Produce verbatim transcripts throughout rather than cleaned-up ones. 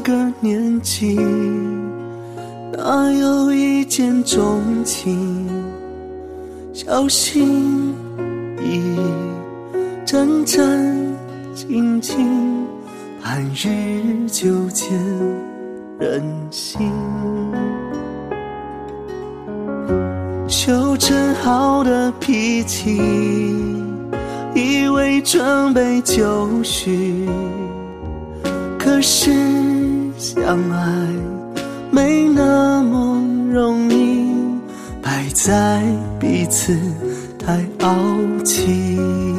个年纪，哪有一见钟情？小心翼翼，战战兢兢，盼日久见人心。修整好的脾气，以为准备就绪，可是相爱没那么容易，败在彼此太傲气。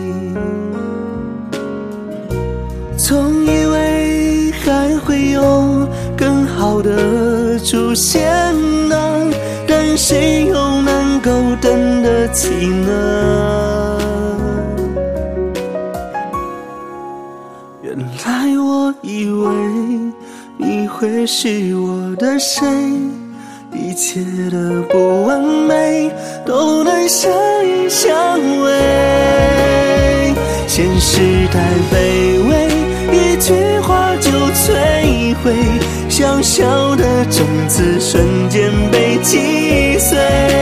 总以为还会有更好的出现啊，但谁又能够等得起呢？原来我以为你会是我的谁，一切的不完美都能相依相偎。现实太卑微，一句话就摧毁，小小的种子瞬间被击碎。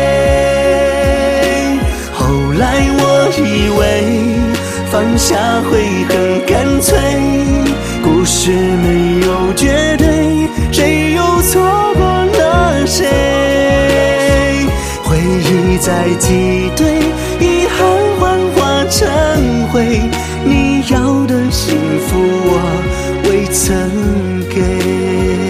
后来我以为放下会很干脆，故事没有绝对，谁又错过了谁？回忆在挤兑，遗憾幻化成灰，你要的幸福我未曾给。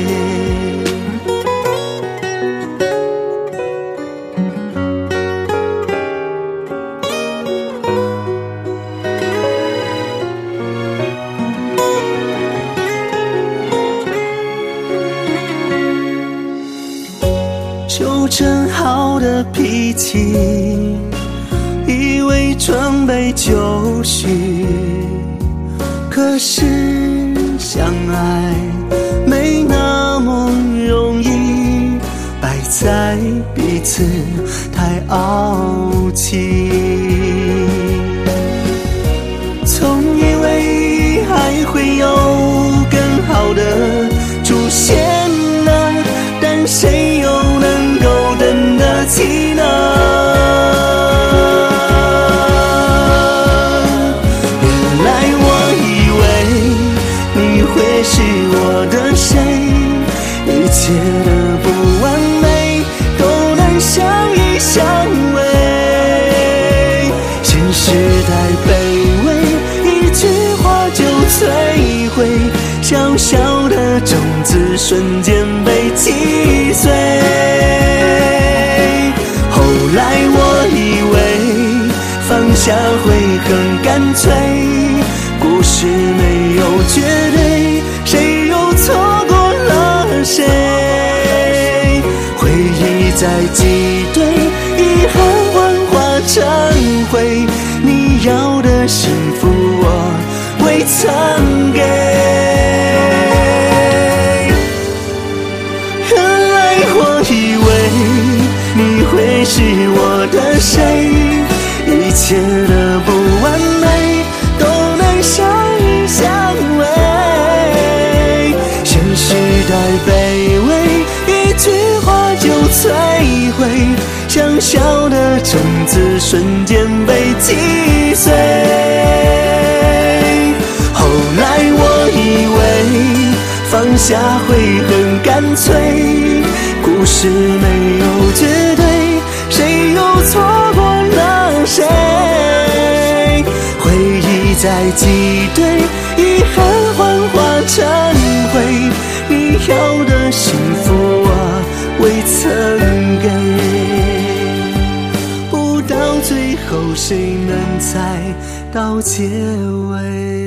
修整好的脾气，以为准备就绪，可是相爱没那么容易，败在彼此太傲气。总以为还会有更好的出现啊，但谁又能够等得起呢？原来我以为你会是我的谁，一切的不完美都能相依相偎。现实太卑微，一句话就摧毁，小小的种子瞬间被击碎。后来我以为放下会很干脆，故事没有绝对，谁又错过了谁？回忆在挤兑，遗憾幻化成灰，你要的幸福我未曾给。以为你会是我的谁，一切的不完美都能相依相偎。现实太卑微，一句话就摧毁，小小的种子瞬间被击碎。后来我以为放下会很干脆，故事没有绝对，谁又错过了谁？回忆在挤兑，遗憾幻化成灰，你要的幸福我未曾给，不到最后谁能猜到结尾？